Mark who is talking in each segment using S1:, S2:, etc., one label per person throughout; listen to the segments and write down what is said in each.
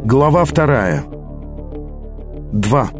S1: Глава 2. 2.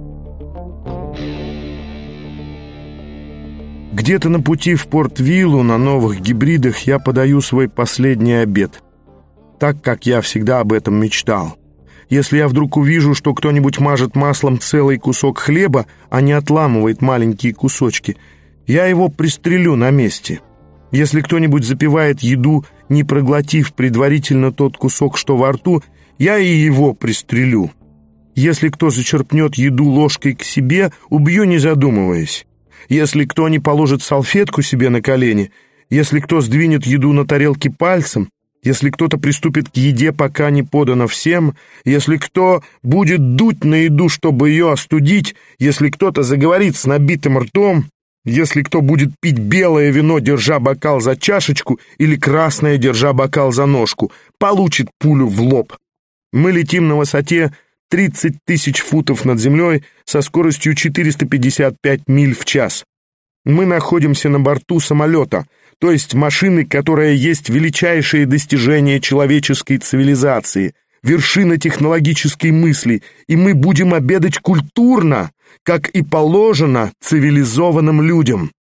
S1: Где-то на пути в Порт-Виллу на новых гибридах я подаю свой последний обед, так, как я всегда об этом мечтал. Если я вдруг увижу, что кто-нибудь мажет маслом целый кусок хлеба, а не отламывает маленькие кусочки, я его пристрелю на месте. Если кто-нибудь запивает еду, не проглотив предварительно тот кусок, что во рту, я и его пристрелю. Если кто зачерпнет еду ложкой к себе, убью, не задумываясь. Если кто не положит салфетку себе на колени, если кто сдвинет еду на тарелке пальцем, если кто-то приступит к еде, пока не подано всем, если кто будет дуть на еду, чтобы ее остудить, если кто-то заговорит с набитым ртом, если кто будет пить белое вино, держа бокал за чашечку, или красное, держа бокал за ножку, получит пулю в лоб. Мы летим на высоте 30 тысяч футов над землей со скоростью 455 миль в час. Мы находимся на борту самолета, то есть машины, которая есть величайшее достижение человеческой цивилизации, вершина технологической мысли, и мы будем обедать культурно, как и положено цивилизованным людям.